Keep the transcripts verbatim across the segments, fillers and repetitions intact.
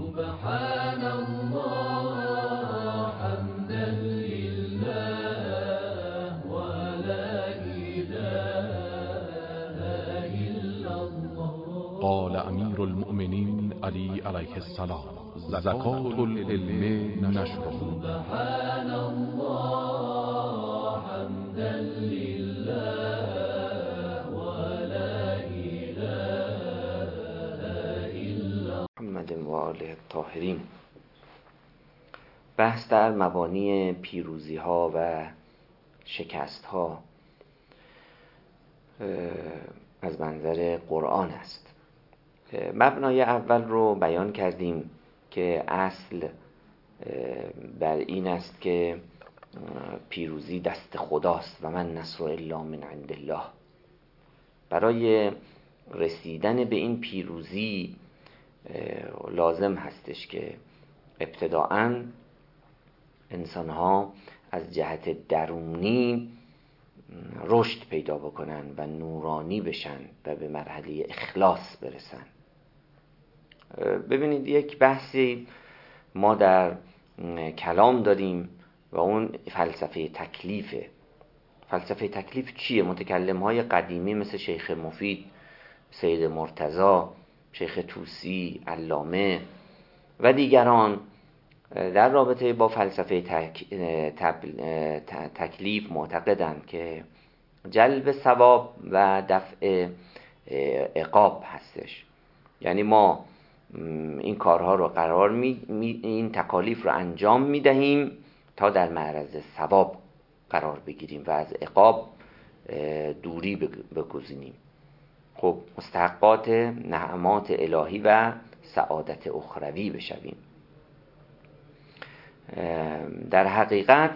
سبحان الله حمدا لله ولا إله إلا الله. قال امیر المؤمنین علی علیه السلام: زکات العلم نشره. سبحان الله حمدا لله ولا إله إلا محمد و آله الطاهرین. بحث در مبانی پیروزی ها و شکست ها از منظر قرآن است. مبنای اول رو بیان کردیم که اصل بر این است که پیروزی دست خداست و من نصر الا من عند الله. برای رسیدن به این پیروزی لازم هستش که ابتداءً انسان‌ها از جهت درونی رشد پیدا بکنن و نورانی بشن و به مرحله اخلاص برسن. ببینید، یک بحثی ما در کلام داریم و اون فلسفه تکلیفه. فلسفه تکلیف چیه؟ متکلم های قدیمی مثل شیخ مفید، سید مرتضی، شیخ طوسی، علامه و دیگران در رابطه با فلسفه تک... تکلیف معتقدند که جلب ثواب و دفع عقاب هستش. یعنی ما این کارها رو قرار می... این تکالیف رو انجام می دهیم تا در معرض ثواب قرار بگیریم و از عقاب دوری بگزینیم. خب مستحقات نعمات الهی و سعادت اخروی بشویم. در حقیقت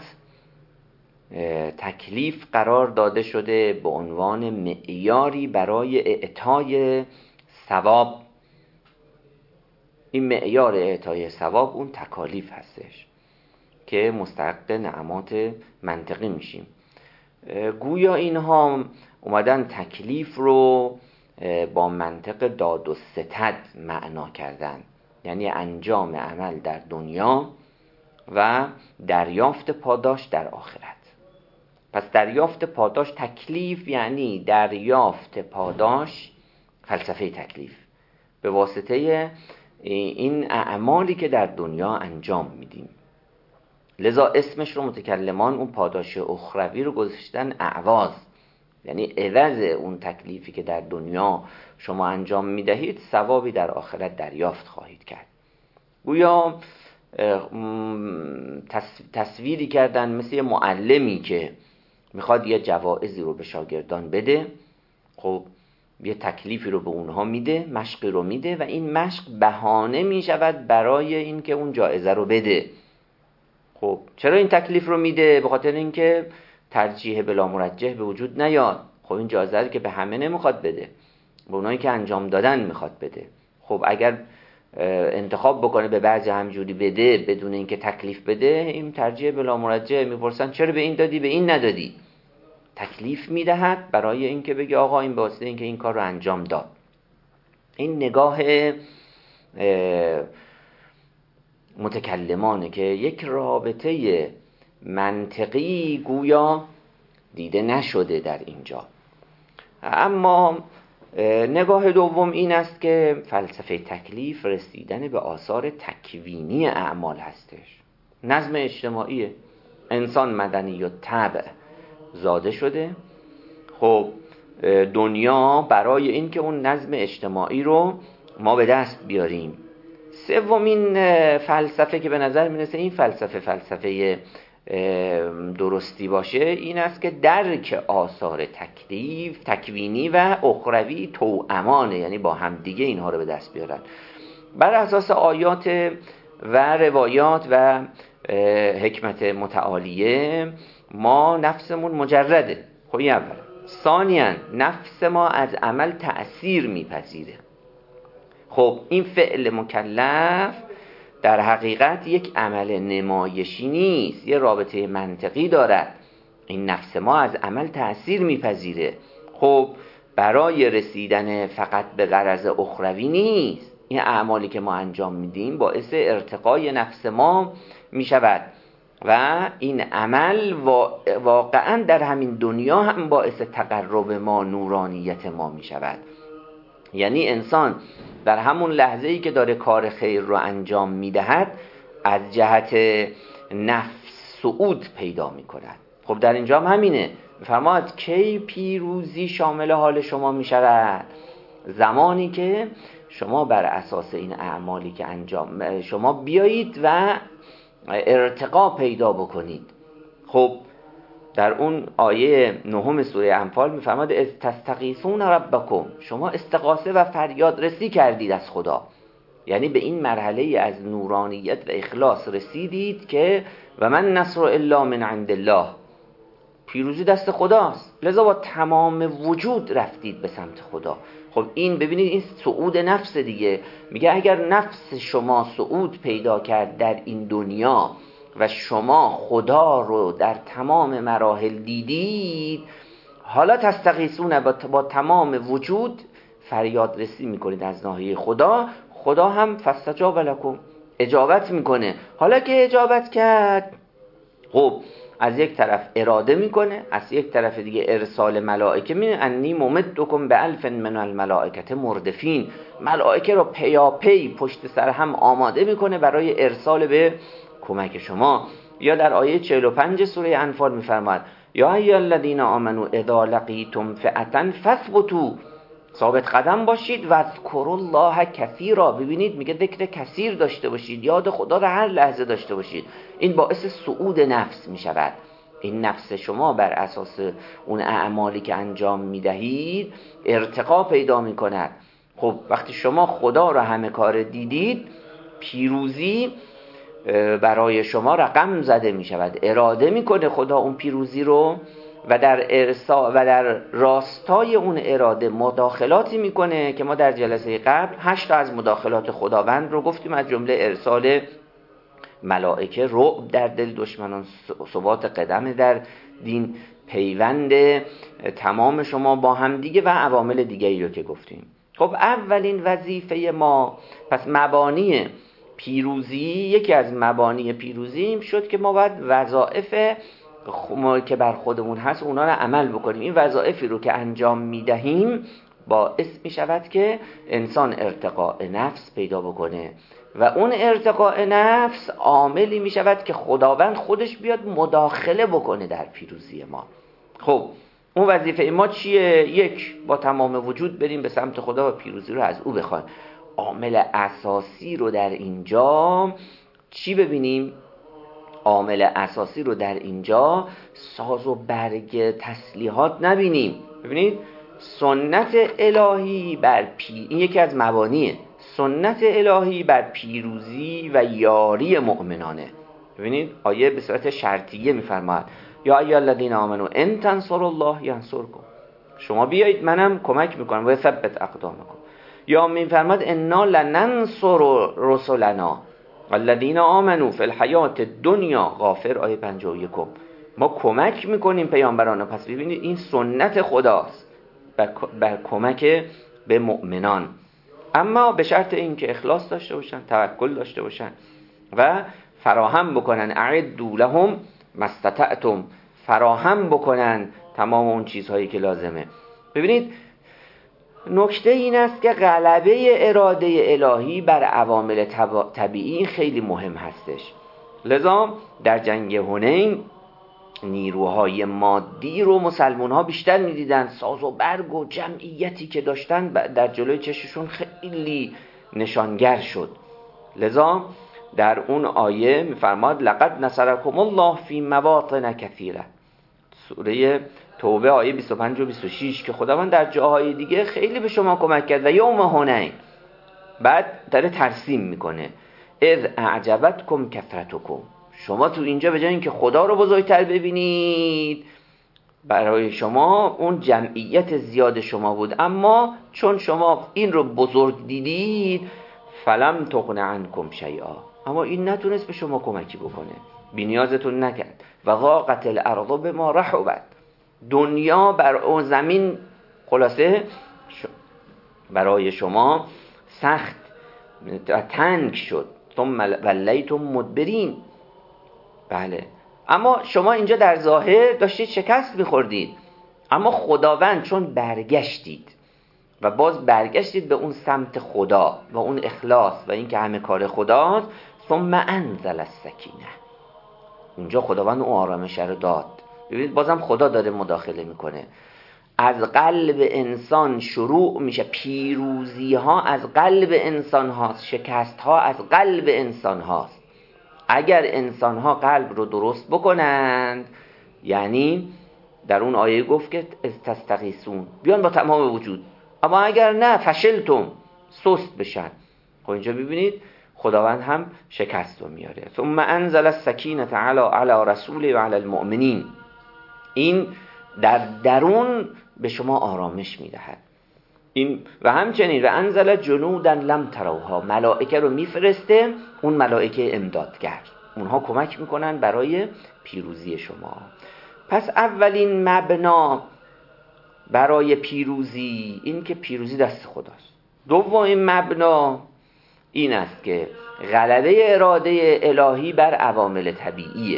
تکلیف قرار داده شده به عنوان معیاری برای اعطای ثواب. این معیار اعطای ثواب اون تکالیف هستش که مستحق نعمات منطقی میشیم. گویا اینها اومدن تکلیف رو با منطق داد و ستد معنا کردن، یعنی انجام عمل در دنیا و دریافت پاداش در آخرت. پس دریافت پاداش تکلیف، یعنی دریافت پاداش فلسفه تکلیف به واسطه این اعمالی که در دنیا انجام میدیم. لذا اسمش رو متکلمان اون پاداش اخروی رو گذاشتن اعواض، یعنی عوض اون تکلیفی که در دنیا شما انجام میدهید ثوابی در آخرت دریافت خواهید کرد. گویا تصویری کردن مثل یه معلمی که میخواد یه جوایزی رو به شاگردان بده. خب یه تکلیفی رو به اونها میده، مشقی رو میده و این مشق بهانه میشود برای این که اون جایزه رو بده. خب چرا این تکلیف رو میده؟ به خاطر اینکه ترجیح بلا مرجح به وجود نیاد. خب این جایزه رو که به همه نمیخواد بده، به اونایی که انجام دادن میخواد بده. خب اگر انتخاب بکنه به بعضی همجوری بده بدون اینکه تکلیف بده، این ترجیح بلا مرجح. میپرسن چرا به این دادی به این ندادی؟ تکلیف میدهد برای اینکه بگه آقا این واسه اینکه این کار رو انجام داد. این نگاه متکلمانه که یک رابطه منطقی گویا دیده نشده در اینجا. اما نگاه دوم این است که فلسفه تکلیف رسیدن به آثار تکوینی اعمال هستش. نظم اجتماعیه. انسان مدنی و طبع زاده شده. خب دنیا برای این که اون نظم اجتماعی رو ما به دست بیاریم. سومین فلسفه که به نظر میرسه این فلسفه فلسفه درستی باشه این است که درک آثار تکلیف تکوینی و اخروی توأمانه، یعنی با هم دیگه اینها رو به دست بیارن. بر اساس آیات و روایات و حکمت متعالیه ما نفسمون مجرده. خب این اول. ثانیاً نفس ما از عمل تأثیر میپذیره. خب این فعل مکلف در حقیقت یک عمل نمایشی نیست، یه رابطه منطقی دارد. این نفس ما از عمل تأثیر میپذیره. خب برای رسیدن فقط به غرض اخروی نیست، این اعمالی که ما انجام میدیم باعث ارتقای نفس ما میشود و این عمل واقعا در همین دنیا هم باعث تقرب ما، نورانیت ما میشود. یعنی انسان در همون لحظه‌ای که داره کار خیر رو انجام میدهد از جهت نفس صعود پیدا میکند. خب در اینجا هم همینه، فرماید کی پیروزی شامل حال شما میشود؟ زمانی که شما بر اساس این اعمالی که انجام شما بیایید و ارتقا پیدا بکنید. خب در اون آیه نهم سوره انفال میفرماد از تستغیثون ربکم، شما استغاثه و فریاد رسی کردید از خدا، یعنی به این مرحله از نورانیت و اخلاص رسیدید که و من نصر الا من عند الله، پیروزی دست خداست، لذا با تمام وجود رفتید به سمت خدا. خب این ببینید این صعود نفس دیگه، میگه اگر نفس شما صعود پیدا کرد در این دنیا و شما خدا رو در تمام مراحل دیدید، حالا تستغیثون با تمام وجود فریاد رسی میکنید از ناحیه خدا، خدا هم فاستجاب لکم اجابت میکنه. حالا که اجابت کرد، خب از یک طرف اراده میکنه، از یک طرف دیگه ارسال ملائکه میکنه، انی ممدکم به الف من الملائکه مردفین، ملائکه رو پیاپی پشت سر هم آماده میکنه برای ارسال به کمک شما. یا در آیه چهل و پنج سوره انفال میفرماد یا ایها الذین آمنوا اذا لقیتم فئة فاثبتوا، ثابت قدم باشید و اذکروا الله کثیرا، ببینید میگه ذکر کثیر داشته باشید، یاد خدا رو هر لحظه داشته باشید. این باعث صعود نفس میشود. این نفس شما بر اساس اون اعمالی که انجام میدهید ارتقا پیدا میکند. خب وقتی شما خدا رو همه کار دیدید، پیروزی برای شما رقم زده میشود، اراده میکنه خدا اون پیروزی رو و در ارسا و در راستای اون اراده مداخلاتی میکنه که ما در جلسه قبل هشت تا از مداخلات خداوند رو گفتیم، از جمله ارسال ملائکه، رعب در دل دشمنان، ثبات قدم در دین، پیوند تمام شما با هم دیگه و عوامل دیگری رو که گفتیم. خب اولین وظیفه ما، پس مبانی پیروزی، یکی از مبانی پیروزی این شد که ما باید وظایف که بر خودمون هست اونا رو عمل بکنیم. این وظایفی رو که انجام میدهیم باعث میشود که انسان ارتقاء نفس پیدا بکنه و اون ارتقاء نفس عاملی میشود که خداوند خودش بیاد مداخله بکنه در پیروزی ما. خب اون وظیفه ما چیه؟ یک، با تمام وجود بریم به سمت خدا و پیروزی رو از او بخوایم. عامل اساسی رو در اینجا چی ببینیم؟ عامل اساسی رو در اینجا ساز و برگ تسلیحات نبینیم. ببینید سنت الهی بر پی... این یکی از مبانیه، سنت الهی بر پیروزی و یاری مؤمنانه. ببینید آیه به صورت شرطیه میفرماید یا ایها الذین آمنوا ان تنصروا الله ینصرکم، شما بیایید منم کمک میکنم و یثبت اقدامکم. یا میفرماید انا لننصر رسلنا الذین آمنوا فی الحیات الدنیا، غافر آیه پنجاه و یک، ما کمک میکنیم پیامبران. پس ببینید این سنت خداست بر, بر کمک به مؤمنان، اما به شرط اینکه اخلاص داشته باشن، توکل داشته باشن و فراهم بکنن اعدوا لهم ما استطعتم، فراهم بکنن تمام اون چیزهایی که لازمه. ببینید نکته این است که غلبه اراده الهی بر عوامل طبیعی خیلی مهم هستش. لذا در جنگ حنین نیروهای مادی رو مسلمان ها بیشتر میدیدن، ساز و برگ و جمعیتی که داشتن در جلوی چششون خیلی نشانگر شد. لذا در اون آیه میفرماد لقد نصرکم الله فی مواطن کثیره، سوره توبه آیه بیست و پنج و بیست و شش، که خداوند در جاهای دیگه خیلی به شما کمک کرد. و یوم حنین بعد داره ترسیم میکنه اذ اعجبتکم کثرتکم، شما تو اینجا به جای اینکه خدا رو بزرگتر ببینید، برای شما اون جمعیت زیاد شما بود، اما چون شما این رو بزرگ دیدید فلم تغن عنکم شیئا، اما این نتونست به شما کمکی بکنه، بی نیازتون نکرد. و ضاقت الارض بما رحبت، دنیا بر اون زمین خلاصه برای شما سخت تنگ شد. ثم ولیتم مدبرین. بله، اما شما اینجا در ظاهر داشتید شکست میخوردید، اما خداوند چون برگشتید و باز برگشتید به اون سمت خدا و اون اخلاص و این که همه کار خداست، ثم انزل السکینه، اونجا خداوند اون آرامش رو داد. ببینید بازم خدا داره مداخله میکنه. از قلب انسان شروع میشه، پیروزی ها از قلب انسان هاست، شکست ها از قلب انسان هاست. اگر انسان ها قلب رو درست بکنند، یعنی در اون آیه گفت که استستغیثون، بیان با تمام وجود، اما اگر نه فشلتم، سست بشن. خب اینجا ببینید خداوند هم شکست رو میاره. ثم انزل السکینه علی علی رسوله و علی المؤمنین، این در درون به شما آرامش میدهد. این و همچنین و انزل جنودا لم تروها، ملائکه رو میفرسته، اون ملائکه امدادگر، اونها کمک میکنن برای پیروزی شما. پس اولین مبنا برای پیروزی این که پیروزی دست خداست. دومین مبنا این است که غلبه اراده الهی بر عوامل طبیعیه.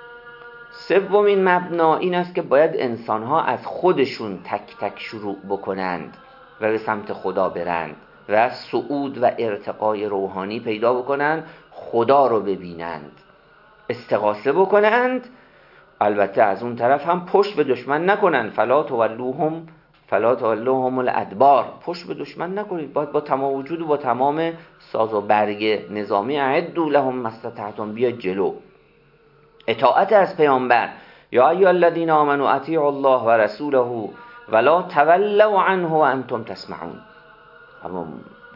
سومین مبنا این است که باید انسانها از خودشون تک تک شروع بکنند و به سمت خدا برند و صعود و ارتقای روحانی پیدا بکنند، خدا رو ببینند، استغاثه بکنند. البته از اون طرف هم پشت به دشمن نکنند. فلا تولوهم فلا تولوهم الادبار، پشت به دشمن نکنید. باید با تمام وجود و با تمام ساز و برگ نظامی اعدوا لهم ما استطعتم، بیا جلو. اطاعت از پیامبر، یا ایها الذین آمنوا اطیعوا الله و رسوله ولا تولوا عنه وانتم تسمعون. اما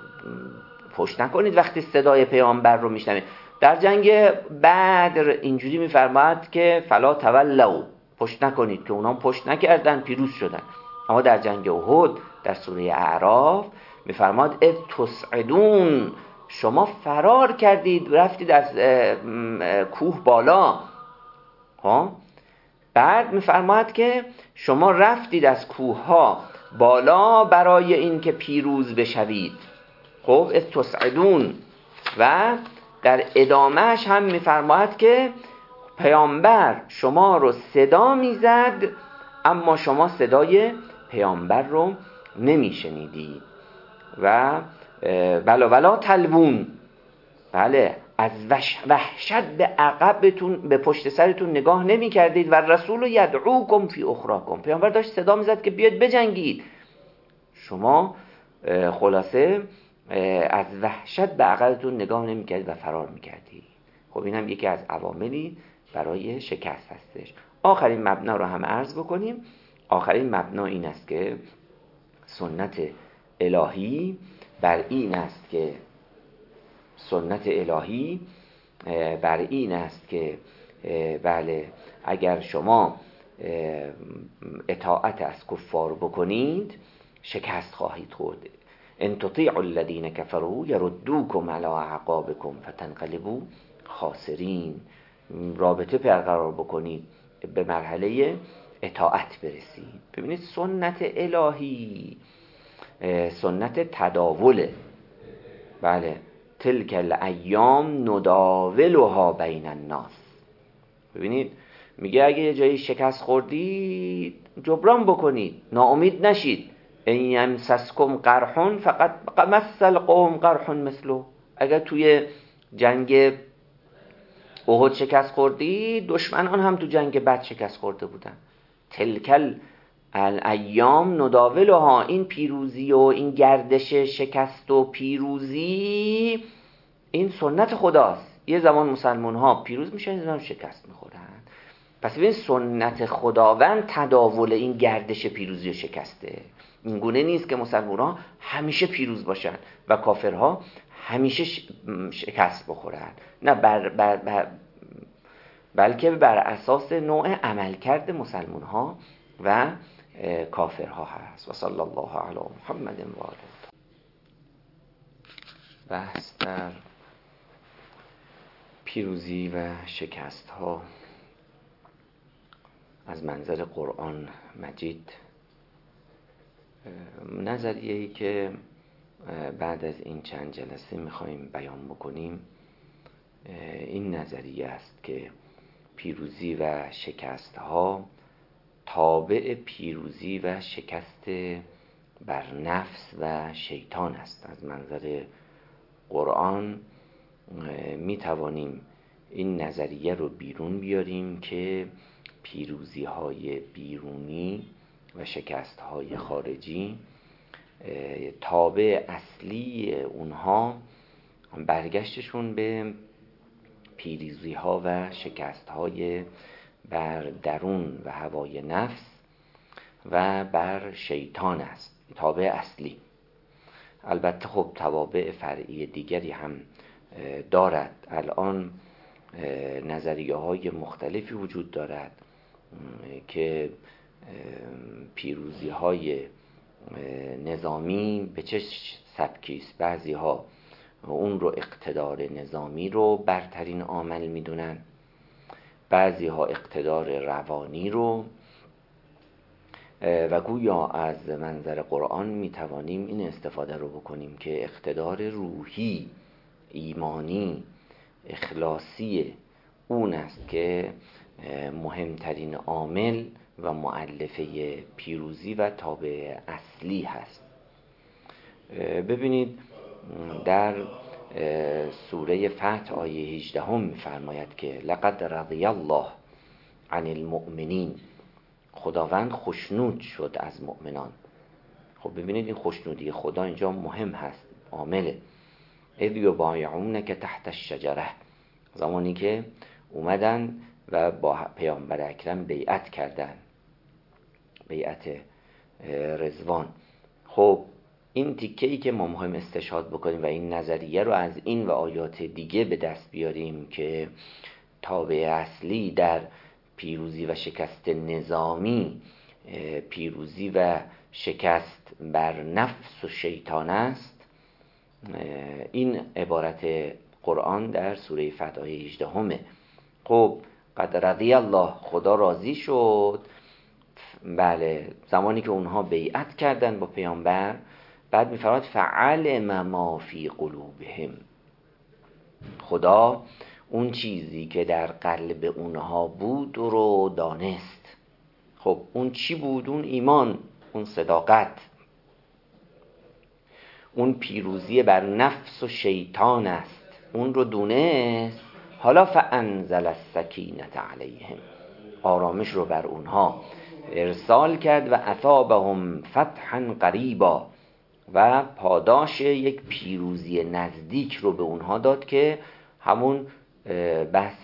پشت نکنید وقتی صدای پیامبر رو میشنوید. در جنگ بدر اینجوری میفرماید که فلا تولوا، پشت نکنید، که اونام پشت نکردن، پیروز شدن. اما در جنگ احد در سوره اعراف میفرماید اذ تصعدون، شما فرار کردید، رفتید از کوه بالا. ها بعد میفرماید که شما رفتید از کوه ها بالا برای این که پیروز بشوید. خب اذ تصعدون. و در ادامهش هم میفرماید که پیامبر شما رو صدا میزد اما شما صدای پیامبر رو نمیشنیدید. و بلا بلا تلوون، بله، از وحشت به عقبتون، به پشت سرتون نگاه نمی کردید. و رسول یدعوکم فی اخراکم، پیامبر داشت صدا میزد که بیاد بجنگید، شما خلاصه از وحشت به عقبتون نگاه نمی کردید و فرار می کردید. خب این هم یکی از عواملی برای شکست هستش. آخرین مبنا رو هم عرض بکنیم. آخرین مبنا این است که سنت الهی بر این است که سنت الهی بر این است که بله، اگر شما اطاعت از کفار بکنید شکست خواهید خورد. ان تطیعوا الذین کفروا یردوکم علی اعقابکم فتنقلبوا خاسرین. رابطه برقرار بکنید، به مرحله اطاعت برسید. ببینید سنت الهی سنت تداوله. بله، تلک الایام نداولها بین الناس. ببینید میگه اگه یه جایی شکست خوردید جبران بکنید، ناامید نشید. ان یمسسکم قرح فقط مس القوم قرح مثله. اگر توی جنگ احد شکست خوردید، دشمنان هم تو جنگ بعد شکست خورده بودن. تلک الایام نداولها، این پیروزی و این گردش شکست و پیروزی این سنت خداست. یه زمان مسلمان ها پیروز میشن، یه زمان شکست میخورن. پس ببین سنت خداوند تداول این گردش پیروزی و شکسته. این گونه نیست که مسلمان ها همیشه پیروز باشن و کافرها همیشه شکست بخورن. نه، بر بر بر بلکه بر اساس نوع عملکرد مسلمان ها و کافرها هست. و صلی الله علی محمد و آله. بحث در پیروزی و شکست ها از منظر قرآن مجید. نظریه‌ای که بعد از این چند جلسه میخوایم بیان بکنیم این نظریه است که پیروزی و شکست ها تابع پیروزی و شکست بر نفس و شیطان است. از منظر قرآن می توانیم این نظریه رو بیرون بیاریم که پیروزی های بیرونی و شکست های خارجی تابع اصلی اونها برگشتشون به پیروزی ها و شکست های بر درون و هوای نفس و بر شیطان است، تابع اصلی. البته خب توابع فرعی دیگری هم دارد. الان نظریه های مختلفی وجود دارد که پیروزی های نظامی به چه سبکی است. بعضی ها اون رو اقتدار نظامی رو برترین عامل میدونن، بعضی ها اقتدار روانی رو، و گویا از منظر قرآن میتوانیم این استفاده رو بکنیم که اقتدار روحی، ایمانی، اخلاصی اون است که مهمترین عامل و مؤلفه پیروزی و تابع اصلی هست. ببینید در سوره فتح آیه هجده هم می‌فرماید که لقد رضی الله عن المؤمنین، خداوند خوشنود شد از مؤمنان. خب ببینید این خوشنودی خدا اینجا مهم هست، عامله. اذ یبایعونک تحت الشجره، زمانی که اومدن و با پیامبر اکرم بیعت کردن، بیعت رضوان. خب این تیکه‌ای که ما مهم استشهاد بکنیم و این نظریه رو از این و آیات دیگه به دست بیاریم که تابع اصلی در پیروزی و شکست نظامی پیروزی و شکست بر نفس و شیطان است. این عبارت قرآن در سوره فتح آیه هجده همه. خب قد رضی الله، خدا راضی شد، بله، زمانی که اونها بیعت کردن با پیامبر. بعد میفرماید فعلم ما فی قلوبهم، خدا اون چیزی که در قلب اونها بود رو دانست. خب اون چی بود؟ اون ایمان، اون صداقت، اون پیروزی بر نفس و شیطان است، اون رو دونست. حالا فانزل السکینة علیهم، آرامش رو بر اونها ارسال کرد و اثابهم فتحا قریبا، و پاداش یک پیروزی نزدیک رو به اونها داد که همون بحث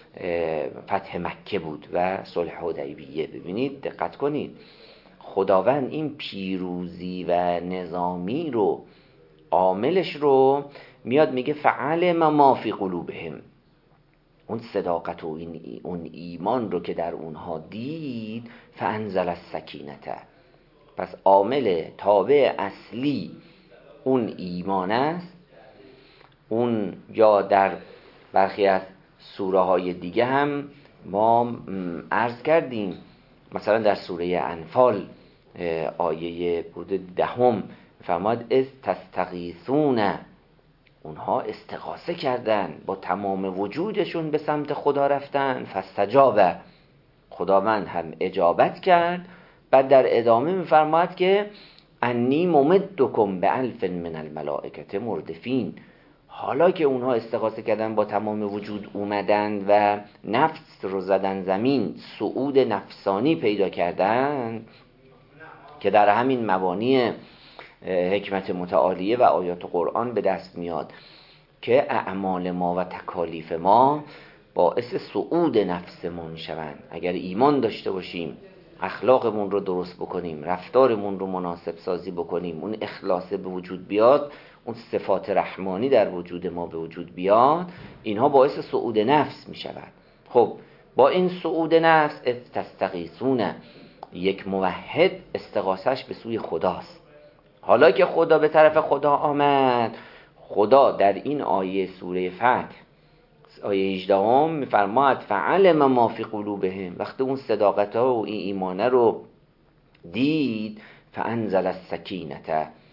فتح مکه بود و صلح حدیبیه. ببینید دقت کنید، خداوند این پیروزی و نظامی رو، عاملش رو میاد میگه فعلم ما فی قلوبهم، اون صداقت و این اون ایمان رو که در اونها دید، فانزل السکینة، پس عامل تابع اصلی اون ایمان است. اون یا در برخی از سوره های دیگه هم ما عرض کردیم، مثلا در سوره انفال آیه بود دهم فرماد از تستغیثون، اونها استغاثه کردن، با تمام وجودشون به سمت خدا رفتن، فاستجاب، خداوند هم اجابت کرد. بعد در ادامه میفرماید که انی ممدکم بالف من الملائکه مردفین، حالا که اونها استغاثه کردن، با تمام وجود اومدن و نفس رو زدن زمین، صعود نفسانی پیدا کردن که در همین مبانی حکمت متعالیه و آیات قرآن به دست میاد که اعمال ما و تکالیف ما باعث صعود نفسمون شوند. اگر ایمان داشته باشیم، اخلاقمون رو درست بکنیم، رفتارمون رو مناسب سازی بکنیم، اون اخلاص به وجود بیاد، اون صفات رحمانی در وجود ما به وجود بیاد، اینها باعث صعود نفس می شود. خب با این صعود نفس تستغیثون، یک موحد استغاثش به سوی خداست. حالا که خدا به طرف خدا آمد، خدا در این آیه سوره فتح آیه هجده هم میفرماید فعلم ما فی قلوبهم، وقتی اون صداقت ها و این ایمانه رو دید، فانزل السکینة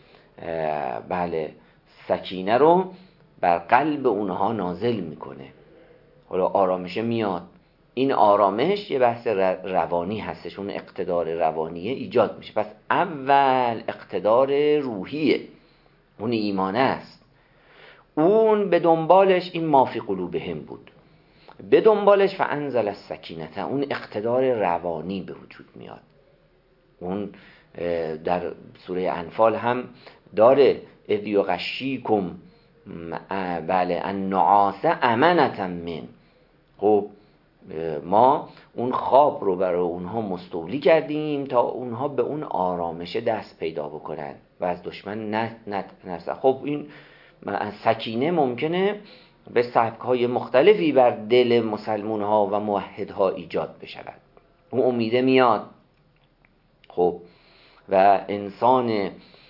بله سکینه رو بر قلب اونها نازل میکنه. حالا آرامش میاد، این آرامش یه بحث روانی هستش، اون اقتدار روانیه ایجاد میشه. پس اول اقتدار روحیه، اون ایمانه است، اون به دنبالش این ما فی قلوبهم بود، به دنبالش فانزل السکینه، اون اقتدار روانی به وجود میاد. اون در سوره انفال هم داره اذ یغشیکم بله النعاس امنة من. خب ما اون خواب رو برای اونها مستولی کردیم تا اونها به اون آرامش دست پیدا بکنن و از دشمن نترسن. خب این سکینه ممکنه به سبک‌های مختلفی بر دل مسلمان‌ها و موحدها ایجاد بشود. اون امیده میاد. خب و انسان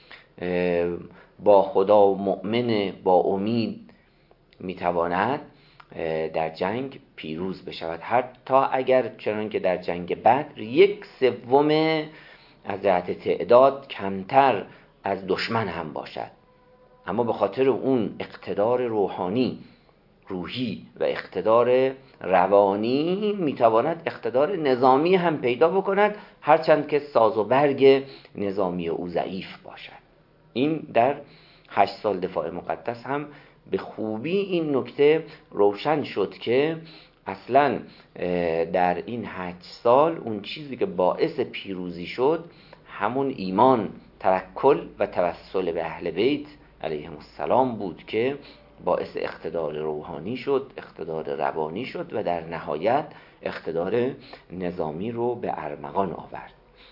با خدا مؤمن با امید میتواند در جنگ پیروز بشود، حتی اگر چنان که در جنگ بدر یک سوم از جهت تعداد کمتر از دشمن هم باشد، اما به خاطر اون اقتدار روحانی روحی و اقتدار روانی میتواند اقتدار نظامی هم پیدا بکند، هرچند که ساز و برگ نظامی او ضعیف باشد. این در هشت سال دفاع مقدس هم به خوبی این نکته روشن شد که اصلا در این هشت سال اون چیزی که باعث پیروزی شد همون ایمان، توکل و توسل به اهل بیت علیهم السلام بود که باعث اقتدار روحانی شد، اقتدار روانی شد و در نهایت اقتدار نظامی رو به ارمغان آورد.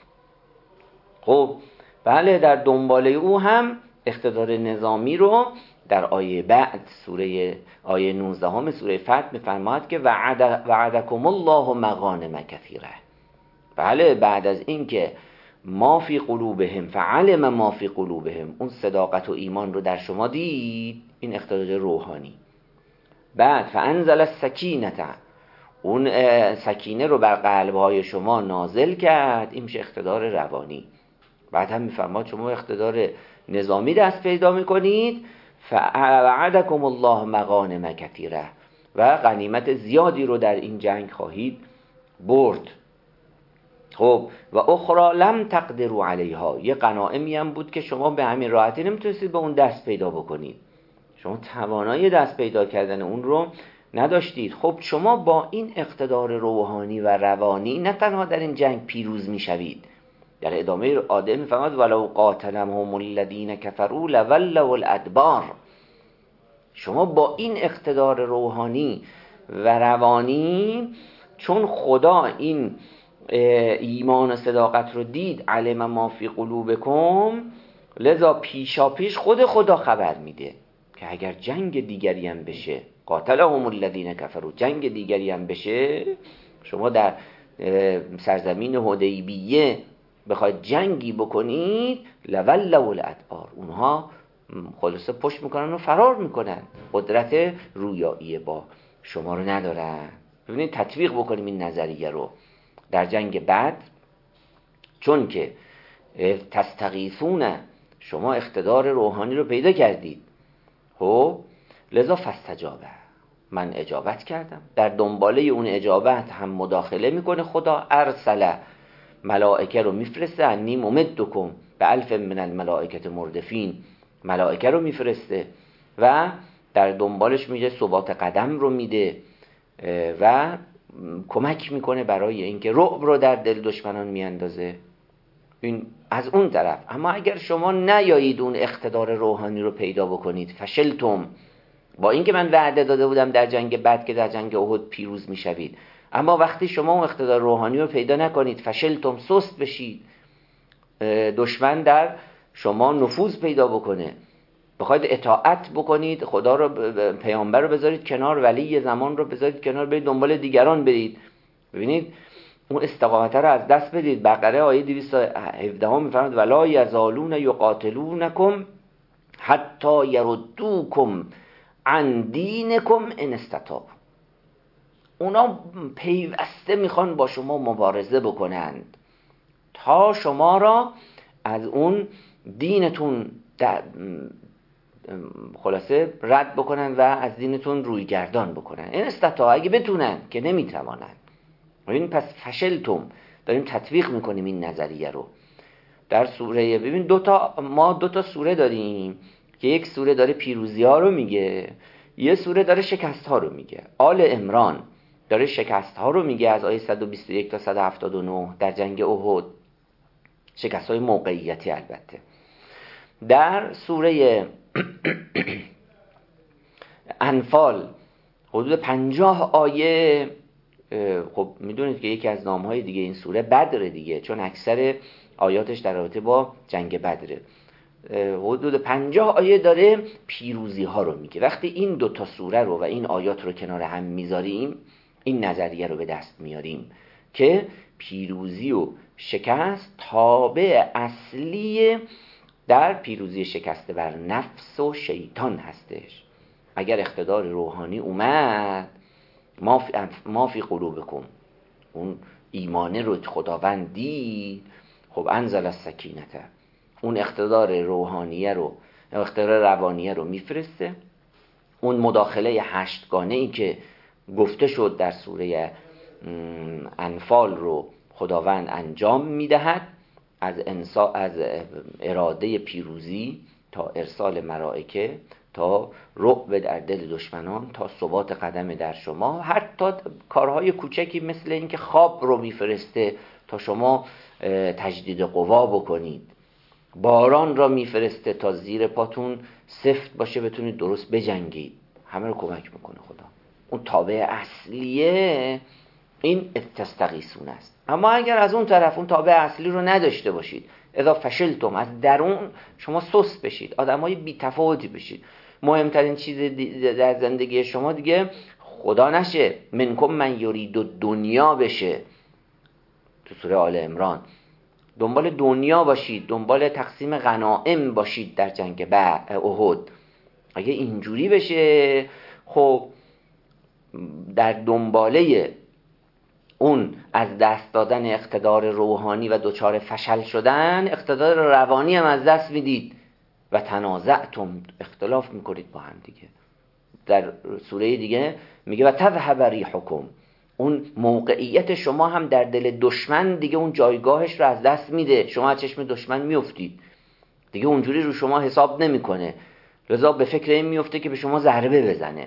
خب بله، در دنباله او هم اقتدار نظامی رو در آیه بعد سوره آیه نوزده هم سوره فتح می‌فرماید که وعد وعدکم الله مغانم کثیره. بله، بعد از این که ما فی قلوبهم فعلم ما فی قلوبهم، اون صداقت و ایمان رو در شما دید، این اقتدار روحانی. بعد فانزل السکینه، اون سکینه رو بر قلب‌های شما نازل کرد، این میشه اقتدار روانی. بعد هم میفرماد شما اقتدار نظامی دست پیدا میکنید، فوعدکم الله مغانم کثیره، و غنیمت زیادی رو در این جنگ خواهید برد. خب و اخرى لم تقدروا علیها، یه غنایمی هم بود که شما به همین راحتی نمیتونستید به اون دست پیدا بکنید، شما توانایی دست پیدا کردن اون رو نداشتید. خب شما با این اقتدار روحانی و روانی نه تنها در این جنگ پیروز میشوید، در ادامه آیه میفرماد ولو قاتلهم الذین کفروا لولوا الادبار. شما با این اقتدار روحانی و روانی، چون خدا این ایمان و صداقت رو دید، علم ما فی قلوبکم، لذا پیشا پیش خود خدا خبر میده که اگر جنگ دیگری هم بشه، قاتلهم الذین کفروا، جنگ دیگری هم بشه، شما در سرزمین حدیبیه بخواید جنگی بکنید، لولوا الادبار، اونها خلاصه پشت میکنن و فرار میکنن، قدرت رویایی با شما رو ندارن. ببینید تطبیق بکنیم این نظریه رو در جنگ بعد، چون که تستغیثون، شما اقتدار روحانی رو پیدا کردید، خب لذا فاستجابه، من اجابت کردم. در دنباله اون اجابت هم مداخله میکنه خدا، ارسله، ملائکه رو میفرسته، انی ممدکم به الف من الملائکه مردفین، ملائکه رو میفرسته و در دنبالش میگه ثبات قدم رو میده و کمک میکنه برای اینکه رعب رو در دل دشمنان میاندازه. این از اون طرف. اما اگر شما نیایید اون اقتدار روحانی رو پیدا بکنید، فشلتم، با اینکه من وعده داده بودم در جنگ بعد که در جنگ احد پیروز میشوید، اما وقتی شما اون اقتدار روحانی رو پیدا نکنید، فشلتم، سست بشید، دشمن در شما نفوذ پیدا بکنه، بخواید اطاعت بکنید، خدا رو، پیامبر رو بذارید کنار، ولی زمان رو بذارید کنار، برید دنبال دیگران برید. ببینید اون استقامت رو از دست بدید. بقره آیه دویست و هفده میفرماید ولا یزالون یقاتلونکم حتی یردوکم عن دینکم ان استطاعوا. اونا پیوسته میخوان با شما مبارزه بکنند تا شما را از اون دینتون خلاصه رد بکنن و از دینتون روی گردان بکنن. این استطاع اگه بتونن که نمیتوانن. ببین پس فشلتم، داریم تطبیق میکنیم این نظریه رو در سوره. ببین دو تا ما دو تا سوره داریم که یک سوره داره پیروزی ها رو میگه، یه سوره داره شکست ها رو میگه. آل عمران داره شکست ها رو میگه از آیه صد و بیست و یک تا صد و هفتاد و نه در جنگ احد، شکست های موقعیتی البته. در سوره انفال حدود پنجاه آیه، خب میدونید که یکی از نامهای دیگه این سوره بدر دیگه، چون اکثر آیاتش در رابطه با جنگ بدره. حدود پنجاه آیه داره پیروزی ها رو میگه. وقتی این دو تا سوره رو و این آیات رو کنار هم میذاریم، این نظریه رو به دست میاریم که پیروزی و شکست تابع اصلی در پیروزی شکسته بر نفس و شیطان هستش. اگر اقتدار روحانی اومد، ما فی, ما فی قلوبکم، اون ایمانه رو خداوند دید، خب انزل السکینته، اون اقتدار روحانیه رو، اقتدار روانیه رو میفرسته. اون مداخله هشتگانه ای که گفته شد در سوره انفال رو خداوند انجام میدهد، از انسا از اراده پیروزی تا ارسال ملائکه، تا رعب در دل دشمنان، تا ثبات قدم در شما، حتی کارهای کوچکی مثل اینکه خواب رو میفرسته تا شما تجدید قوا بکنید، باران را میفرسته تا زیر پاتون سفت باشه بتونید درست بجنگید. همه رو کمک میکنه خدا. اون تابع اصلیه این تستغیثون است. اما اگر از اون طرف اون تابع اصلی رو نداشته باشید، اذا فشلتم، از درون شما سست بشید، آدمای بی تفاوتی بشید، مهمترین چیز در زندگی شما دیگه خدا نشه، منکم من یرید و دنیا بشه، تو سوره آل عمران دنبال دنیا باشید، دنبال تقسیم غنائم باشید در جنگ احد. اگه اینجوری بشه، خب در دنباله اون از دست دادن اقتدار روحانی و دچار فشل شدن، اقتدار روانی هم از دست میدید و تنازعتم، اختلاف میکنید با هم دیگه. در سوره دیگه میگه و تذهب ریحکم، اون موقعیت شما هم در دل دشمن دیگه اون جایگاهش رو از دست میده، شما از چشم دشمن میافتید دیگه، اونجوری رو شما حساب نمیکنه، لذا به فکر این میفته که به شما ضربه بزنه.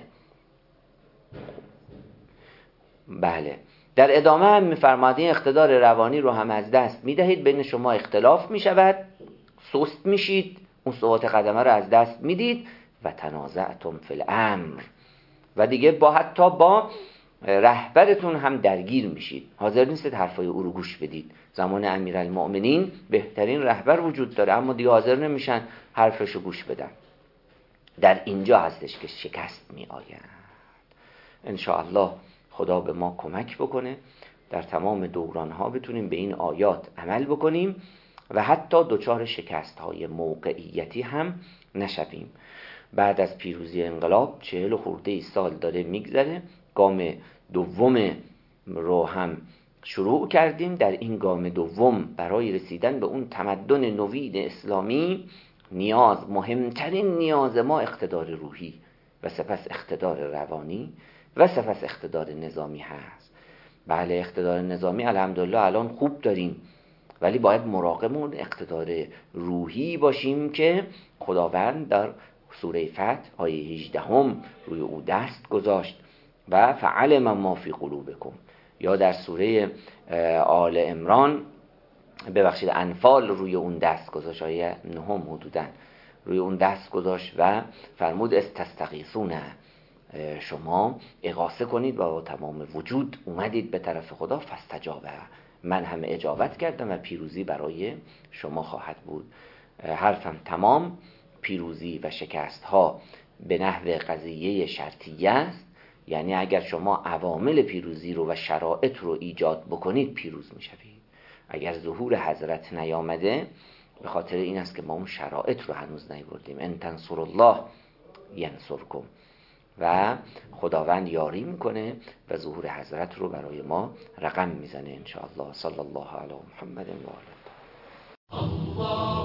بله، در ادامه هم میفرماد این اقتدار روانی رو هم از دست میدهید، بین شما اختلاف میشود، سست میشید، اون ثبات قدمه رو از دست میدید و تنازعتم فی الامر، و دیگه با حتی با رهبرتون هم درگیر میشید، حاضر نیستید حرفای او رو گوش بدید. زمان امیرالمؤمنین بهترین رهبر وجود داره، اما دیگه حاضر نمیشن حرفشو گوش بدن. در اینجا هستش که شکست می آید. انشاءالله خدا به ما کمک بکنه در تمام دورانها بتونیم به این آیات عمل بکنیم و حتی دچار شکست های موقعیتی هم نشویم. بعد از پیروزی انقلاب چهل و خورده ای سال داره میگذره، گام دوم رو هم شروع کردیم. در این گام دوم برای رسیدن به اون تمدن نوید اسلامی، نیاز مهمترین نیاز ما اقتدار روحی و سپس اقتدار روانی و سپس اقتدار نظامی هست. بله، اقتدار نظامی الحمدلله الان خوب داریم، ولی باید مراقب اون اقتدار روحی باشیم که خداوند در سوره فتح آیه هجده هم روی او دست گذاشت و فعلم ما فی قلوبکم، یا در سوره آل عمران ببخشید انفال روی اون دست گذاشت، آیه نهم حدوداً روی اون دست گذاشت و فرمود استستغیثون، شما اغاثه کنید و با تمام وجود اومدید به طرف خدا، فاستجاب، من هم اجابت کردم و پیروزی برای شما خواهد بود. حرفم تمام. پیروزی و شکست ها به نحو قضیه شرطیه است، یعنی اگر شما عوامل پیروزی رو و شرایط رو ایجاد بکنید پیروز میشوید. اگر ظهور حضرت نیامده، به خاطر این است که ما اون شرایط رو هنوز نیاوردیم. ان تنصر الله ینصرکم، و خداوند یاری میکنه و ظهور حضرت رو برای ما رقم میزنه ان شاء الله. صلی الله علی محمد و آله.